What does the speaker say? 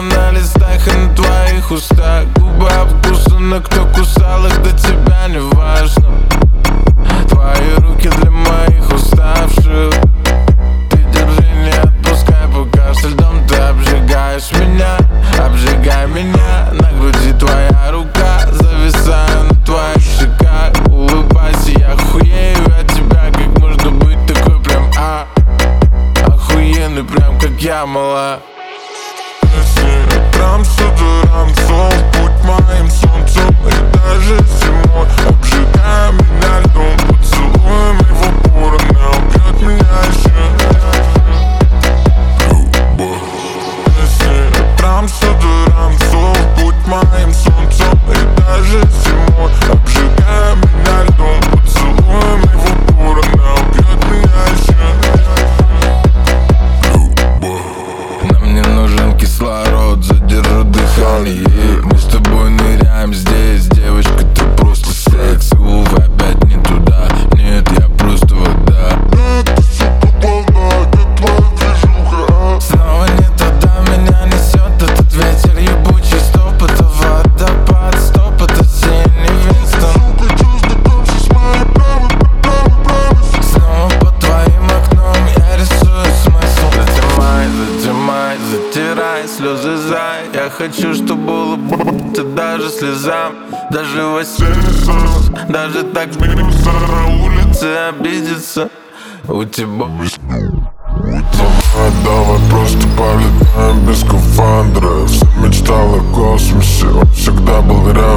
я на листах и на твоих устах. Губы обкусаны, кто кусал их, до тебя не важно. Твои руки для моих уставших. Ты держи, не отпускай, пока со льдом ты обжигаешь меня. Обжигай меня, на груди твоя рука. Зависаю на твоих щеках. Улыбайся, я хуею от тебя. Как можно быть такой прям охуенный, прям как я, мала. Прям с ранцом, будь моим солнцем. И даже зимой обжигай меня льдом. Поцелуями в упор, она убьет меня еще. Прям с ранцом, будь моим солнцем. И даже зимой обжигай меня льдом. Поцелуями в упор, она убьет меня еще. Нам не нужен кислород, задержу дыхание. Мы с тобой ныряем здесь, девочка, ты просто секс. Увы, опять не туда, нет, я просто вода. Ты, сука, волна, где твоя движуха, Снова не туда, меня несет этот ветер ебучий. Стоп, это водопад, стоп, это синий Винстон. Сука, чувствую, как с моей правой. Снова под твоим окном я рисую смысл. Затемай, затирай слезы, зай. Я хочу, чтобы улыбаться даже слезам. Даже во сне, даже так на улице обидеться. У тебя Давай просто полетаем без скафандра. Все мечтал о космосе, он всегда был рядом.